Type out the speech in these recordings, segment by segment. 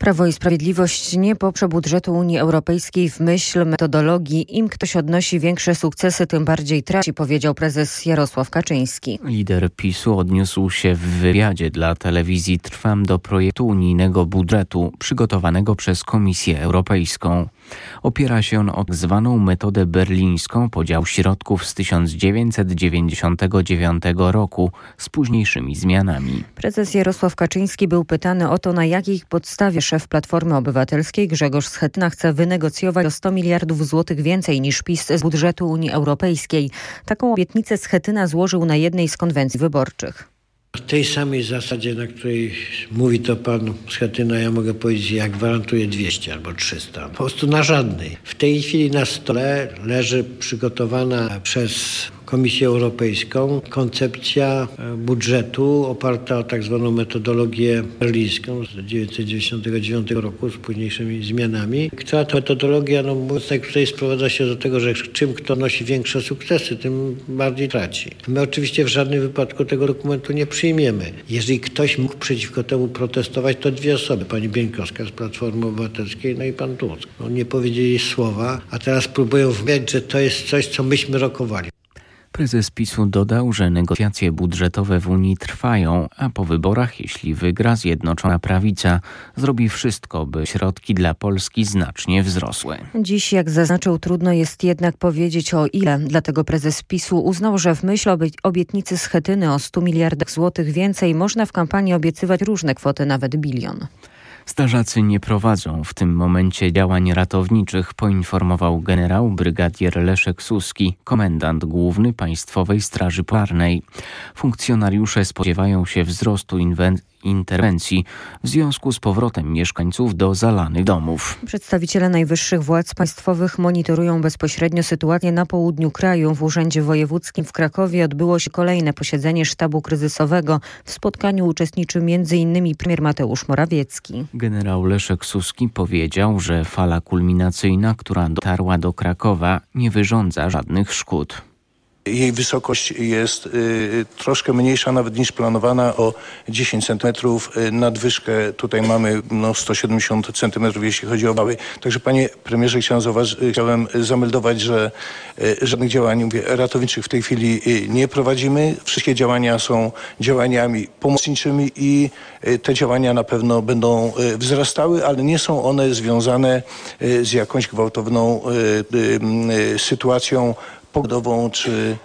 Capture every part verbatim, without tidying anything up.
Prawo i Sprawiedliwość nie poprze budżetu Unii Europejskiej w myśl metodologii im ktoś odnosi większe sukcesy, tym bardziej traci, powiedział prezes Jarosław Kaczyński. Lider PiSu odniósł się w wywiadzie dla telewizji Trwam do projektu unijnego budżetu przygotowanego przez Komisję Europejską. Opiera się on o tak zwaną metodę berlińską, podział środków z tysiąc dziewięćset dziewięćdziesiątego dziewiątego roku z późniejszymi zmianami. Prezes Jarosław Kaczyński był pytany o to, na jakiej podstawie szef Platformy Obywatelskiej Grzegorz Schetyna chce wynegocjować o sto miliardów złotych więcej niż PiS z budżetu Unii Europejskiej. Taką obietnicę Schetyna złożył na jednej z konwencji wyborczych. W tej samej zasadzie, na której mówi to pan Schetyna, ja mogę powiedzieć, ja gwarantuję dwieście albo trzysta. Po prostu na żadnej. W tej chwili na stole leży przygotowana przez Komisję Europejską koncepcja budżetu oparta o tak zwaną metodologię berlińską z tysiąc dziewięćset dziewięćdziesiątego dziewiątego roku z późniejszymi zmianami, która to metodologia, no mówiąc najkrócej, sprowadza się do tego, że czym kto nosi większe sukcesy, tym bardziej traci. My oczywiście w żadnym wypadku tego dokumentu nie przyjmiemy. Jeżeli ktoś mógł przeciwko temu protestować, to dwie osoby, pani Bieńkowska z Platformy Obywatelskiej, no i pan Tusk. No, nie powiedzieli słowa, a teraz próbują wmawiać, że to jest coś, co myśmy rokowali. Prezes PiSu dodał, że negocjacje budżetowe w Unii trwają, a po wyborach, jeśli wygra Zjednoczona Prawica, zrobi wszystko, by środki dla Polski znacznie wzrosły. Dziś, jak zaznaczył, trudno jest jednak powiedzieć o ile. Dlatego prezes PiSu uznał, że w myśl obietnicy Schetyny o stu miliardach złotych więcej można w kampanii obiecywać różne kwoty, nawet bilion. Strażacy nie prowadzą w tym momencie działań ratowniczych, poinformował generał brygadier Leszek Suski, komendant główny Państwowej Straży Pożarnej. Funkcjonariusze spodziewają się wzrostu inwen- interwencji w związku z powrotem mieszkańców do zalanych domów. Przedstawiciele najwyższych władz państwowych monitorują bezpośrednio sytuację na południu kraju. W Urzędzie Wojewódzkim w Krakowie odbyło się kolejne posiedzenie sztabu kryzysowego. W spotkaniu uczestniczył między innymi premier Mateusz Morawiecki. Generał Leszek Suski powiedział, że fala kulminacyjna, która dotarła do Krakowa, nie wyrządza żadnych szkód. Jej wysokość jest y, troszkę mniejsza nawet niż planowana, o dziesięć centymetrów. Nadwyżkę tutaj mamy no, sto siedemdziesiąt centymetrów, jeśli chodzi o wały. Także panie premierze, chciałem, zauważy, chciałem zameldować, że y, żadnych działań mówię, ratowniczych w tej chwili y, nie prowadzimy. Wszystkie działania są działaniami pomocniczymi i y, te działania na pewno będą y, wzrastały, ale nie są one związane y, z jakąś gwałtowną y, y, y, sytuacją pogodową czy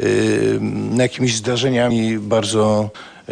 y, jakimiś zdarzeniami bardzo y,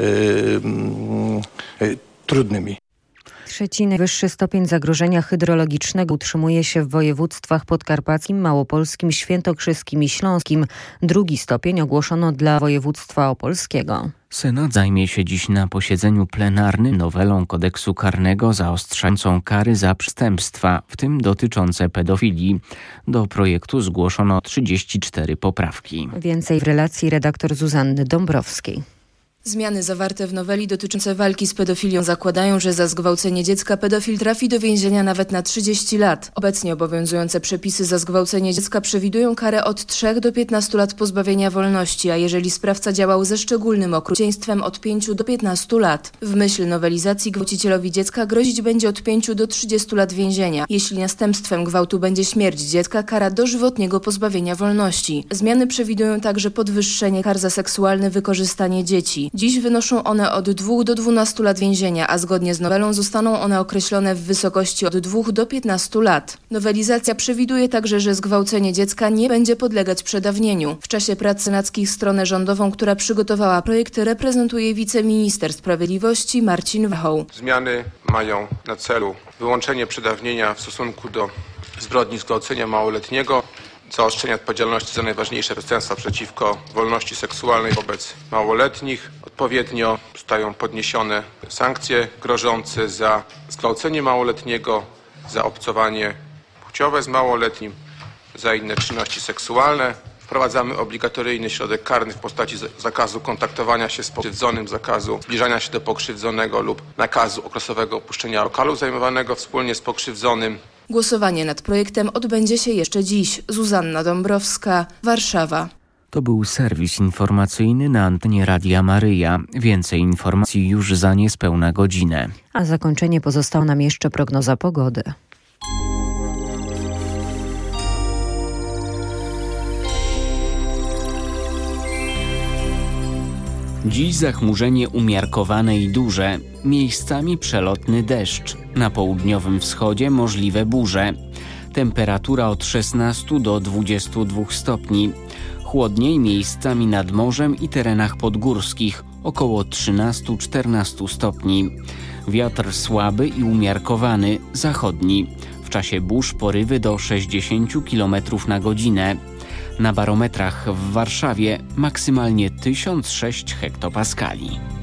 y, trudnymi. Trzeci najwyższy stopień zagrożenia hydrologicznego utrzymuje się w województwach podkarpackim, małopolskim, świętokrzyskim i śląskim. Drugi stopień ogłoszono dla województwa opolskiego. Senat zajmie się dziś na posiedzeniu plenarnym nowelą kodeksu karnego zaostrzającą kary za przestępstwa, w tym dotyczące pedofilii. Do projektu zgłoszono trzydzieści cztery poprawki. Więcej w relacji redaktor Zuzanny Dąbrowskiej. Zmiany zawarte w noweli dotyczące walki z pedofilią zakładają, że za zgwałcenie dziecka pedofil trafi do więzienia nawet na trzydzieści lat. Obecnie obowiązujące przepisy za zgwałcenie dziecka przewidują karę od trzech do piętnastu lat pozbawienia wolności, a jeżeli sprawca działał ze szczególnym okrucieństwem od pięciu do piętnastu lat. W myśl nowelizacji gwałcicielowi dziecka grozić będzie od pięciu do trzydziestu lat więzienia. Jeśli następstwem gwałtu będzie śmierć dziecka, kara dożywotniego pozbawienia wolności. Zmiany przewidują także podwyższenie kar za seksualne wykorzystanie dzieci. Dziś wynoszą one od dwóch do dwunastu lat więzienia, a zgodnie z nowelą zostaną one określone w wysokości od dwóch do piętnastu lat. Nowelizacja przewiduje także, że zgwałcenie dziecka nie będzie podlegać przedawnieniu. W czasie prac senackich stronę rządową, która przygotowała projekt, reprezentuje wiceminister sprawiedliwości Marcin Warchoł. Zmiany mają na celu wyłączenie przedawnienia w stosunku do zbrodni zgwałcenia małoletniego, zaostrzenia odpowiedzialności za najważniejsze przestępstwa przeciwko wolności seksualnej wobec małoletnich. Odpowiednio zostają podniesione sankcje grożące za zgwałcenie małoletniego, za obcowanie płciowe z małoletnim, za inne czynności seksualne. Wprowadzamy obligatoryjny środek karny w postaci zakazu kontaktowania się z pokrzywdzonym, zakazu zbliżania się do pokrzywdzonego lub nakazu okresowego opuszczenia lokalu zajmowanego wspólnie z pokrzywdzonym. Głosowanie nad projektem odbędzie się jeszcze dziś. Zuzanna Dąbrowska, Warszawa. To był serwis informacyjny na antenie Radia Maryja. Więcej informacji już za niespełna godzinę. A zakończenie pozostała nam jeszcze prognoza pogody. Dziś zachmurzenie umiarkowane i duże, miejscami przelotny deszcz. Na południowym wschodzie możliwe burze. Temperatura od szesnastu do dwudziestu dwóch stopni. Chłodniej miejscami nad morzem i terenach podgórskich, około trzynastu do czternastu stopni. Wiatr słaby i umiarkowany, zachodni. W czasie burz porywy do sześćdziesięciu kilometrów na godzinę. Na barometrach w Warszawie maksymalnie tysiąc sześć hektopaskali.